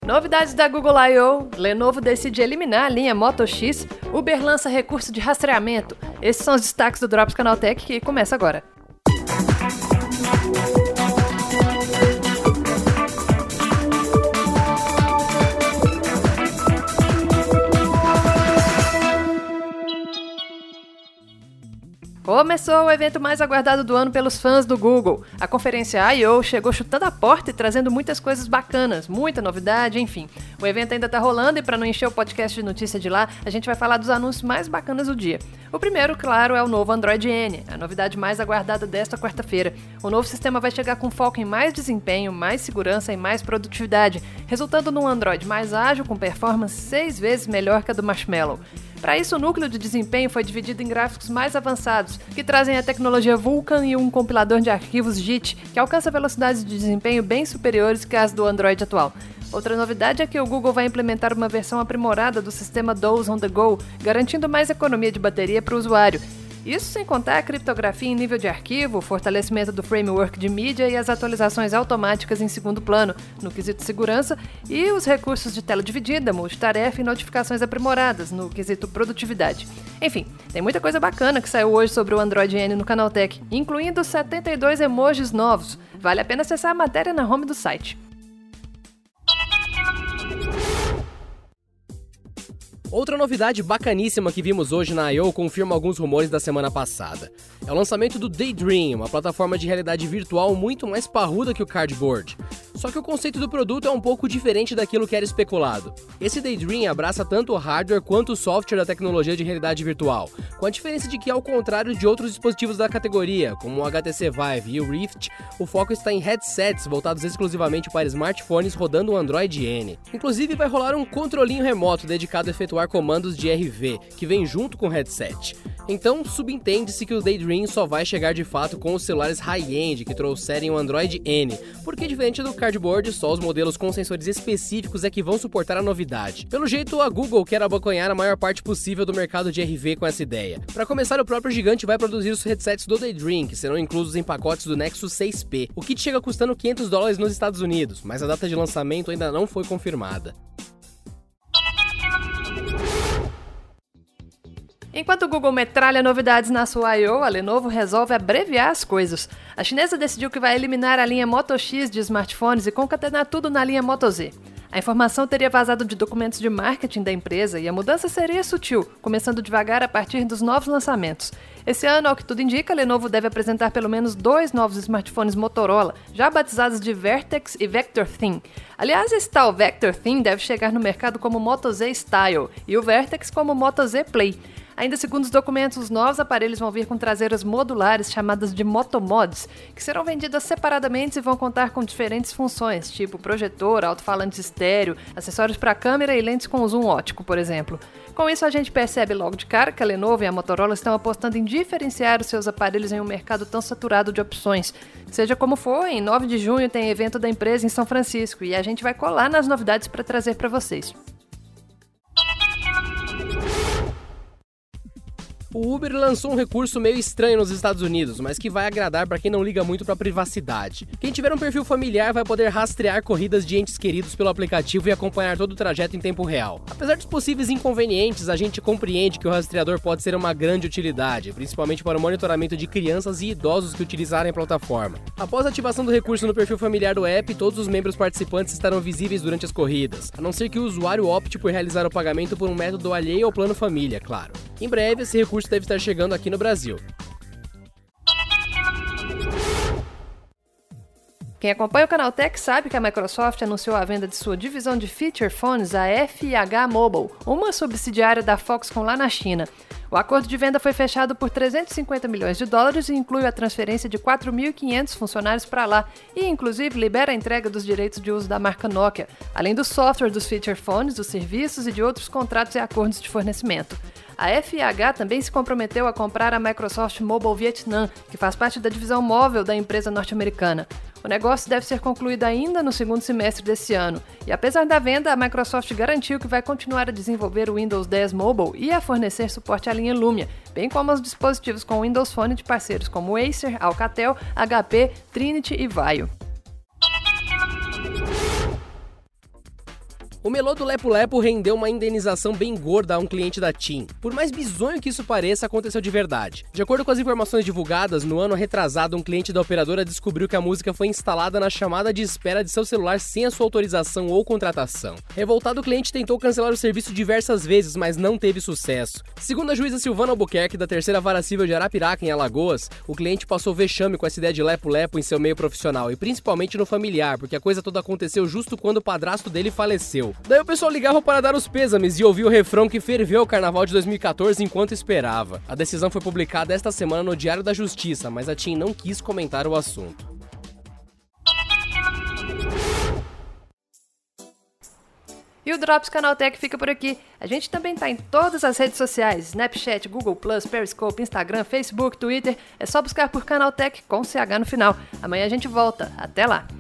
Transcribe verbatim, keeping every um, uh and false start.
Novidades da Google I O, Lenovo decide eliminar a linha Moto X, Uber lança recurso de rastreamento. Esses são os destaques do Drops Canaltech que começa agora. Começou o evento mais aguardado do ano pelos fãs do Google. A conferência I O chegou chutando a porta e trazendo muitas coisas bacanas, muita novidade, enfim. O evento ainda tá rolando e para não encher o podcast de notícia de lá, a gente vai falar dos anúncios mais bacanas do dia. O primeiro, claro, é o novo Android N, a novidade mais aguardada desta quarta-feira. O novo sistema vai chegar com foco em mais desempenho, mais segurança e mais produtividade, resultando num Android mais ágil com performance seis vezes melhor que a do Marshmallow. Para isso, o núcleo de desempenho foi dividido em gráficos mais avançados, que trazem a tecnologia Vulkan e um compilador de arquivos J I T, que alcança velocidades de desempenho bem superiores que as do Android atual. Outra novidade é que o Google vai implementar uma versão aprimorada do sistema D O S on the Go, garantindo mais economia de bateria para o usuário. Isso sem contar a criptografia em nível de arquivo, o fortalecimento do framework de mídia e as atualizações automáticas em segundo plano, no quesito segurança, e os recursos de tela dividida, multitarefa e notificações aprimoradas, no quesito produtividade. Enfim, tem muita coisa bacana que saiu hoje sobre o Android N no Canaltech, incluindo setenta e dois emojis novos. Vale a pena acessar a matéria na home do site. Outra novidade bacaníssima que vimos hoje na I O confirma alguns rumores da semana passada. É o lançamento do Daydream, uma plataforma de realidade virtual muito mais parruda que o Cardboard. Só que o conceito do produto é um pouco diferente daquilo que era especulado. Esse Daydream abraça tanto o hardware quanto o software da tecnologia de realidade virtual, com a diferença de que, ao contrário de outros dispositivos da categoria, como o H T C Vive e o Rift, o foco está em headsets voltados exclusivamente para smartphones rodando o Android N. Inclusive, vai rolar um controlinho remoto dedicado a efetuar comandos de R V, que vem junto com o headset. Então, subentende-se que o Daydream só vai chegar de fato com os celulares high-end que trouxerem o Android N, porque diferente do Cardboard, só os modelos com sensores específicos é que vão suportar a novidade. Pelo jeito, a Google quer abocanhar a maior parte possível do mercado de R V com essa ideia. Para começar, o próprio gigante vai produzir os headsets do Daydream, que serão inclusos em pacotes do Nexus seis P. O kit chega custando quinhentos dólares nos Estados Unidos, mas a data de lançamento ainda não foi confirmada. Enquanto o Google metralha novidades na sua I O, a Lenovo resolve abreviar as coisas. A chinesa decidiu que vai eliminar a linha Moto X de smartphones e concatenar tudo na linha Moto Z. A informação teria vazado de documentos de marketing da empresa e a mudança seria sutil, começando devagar a partir dos novos lançamentos. Esse ano, ao que tudo indica, a Lenovo deve apresentar pelo menos dois novos smartphones Motorola, já batizados de Vertex e Vector Thin. Aliás, esse tal Vector Thin deve chegar no mercado como Moto Z Style e o Vertex como Moto Z Play. Ainda segundo os documentos, os novos aparelhos vão vir com traseiras modulares chamadas de Motomods, que serão vendidas separadamente e vão contar com diferentes funções, tipo projetor, alto-falante estéreo, acessórios para câmera e lentes com zoom óptico, por exemplo. Com isso, a gente percebe logo de cara que a Lenovo e a Motorola estão apostando em diferenciar os seus aparelhos em um mercado tão saturado de opções. Seja como for, em nove de junho tem evento da empresa em São Francisco e a gente vai colar nas novidades para trazer para vocês. O Uber lançou um recurso meio estranho nos Estados Unidos, mas que vai agradar para quem não liga muito para privacidade. Quem tiver um perfil familiar vai poder rastrear corridas de entes queridos pelo aplicativo e acompanhar todo o trajeto em tempo real. Apesar dos possíveis inconvenientes, a gente compreende que o rastreador pode ser uma grande utilidade, principalmente para o monitoramento de crianças e idosos que utilizarem a plataforma. Após a ativação do recurso no perfil familiar do app, todos os membros participantes estarão visíveis durante as corridas, a não ser que o usuário opte por realizar o pagamento por um método alheio ao plano família, claro. Em breve, esse recurso deve estar chegando aqui no Brasil. Quem acompanha o Canaltech sabe que a Microsoft anunciou a venda de sua divisão de feature phones, a F H Mobile, uma subsidiária da Foxconn lá na China. O acordo de venda foi fechado por trezentos e cinquenta milhões de dólares e inclui a transferência de quatro mil e quinhentos funcionários para lá e, inclusive, libera a entrega dos direitos de uso da marca Nokia, além do software dos feature phones, dos serviços e de outros contratos e acordos de fornecimento. A F H também se comprometeu a comprar a Microsoft Mobile Vietnam, que faz parte da divisão móvel da empresa norte-americana. O negócio deve ser concluído ainda no segundo semestre desse ano, e apesar da venda, a Microsoft garantiu que vai continuar a desenvolver o Windows dez Mobile e a fornecer suporte à linha Lumia, bem como aos dispositivos com Windows Phone de parceiros como Acer, Alcatel, H P, Trinity e Vaio. O melô do Lepo Lepo rendeu uma indenização bem gorda a um cliente da TIM. Por mais bizonho que isso pareça, aconteceu de verdade. De acordo com as informações divulgadas, no ano retrasado, um cliente da operadora descobriu que a música foi instalada na chamada de espera de seu celular sem a sua autorização ou contratação. Revoltado, o cliente tentou cancelar o serviço diversas vezes, mas não teve sucesso. Segundo a juíza Silvana Albuquerque, da terceira Vara Civil de Arapiraca, em Alagoas, o cliente passou vexame com essa ideia de Lepo Lepo em seu meio profissional e principalmente no familiar, porque a coisa toda aconteceu justo quando o padrasto dele faleceu. Daí o pessoal ligava para dar os pêsames e ouvia o refrão que ferveu o carnaval de dois mil e quatorze enquanto esperava. A decisão foi publicada esta semana no Diário da Justiça, mas a TIM não quis comentar o assunto. E o Drops Canaltech fica por aqui. A gente também tá em todas as redes sociais, Snapchat, Google plus, Periscope, Instagram, Facebook, Twitter. É só buscar por Canaltech com C H no final. Amanhã a gente volta. Até lá!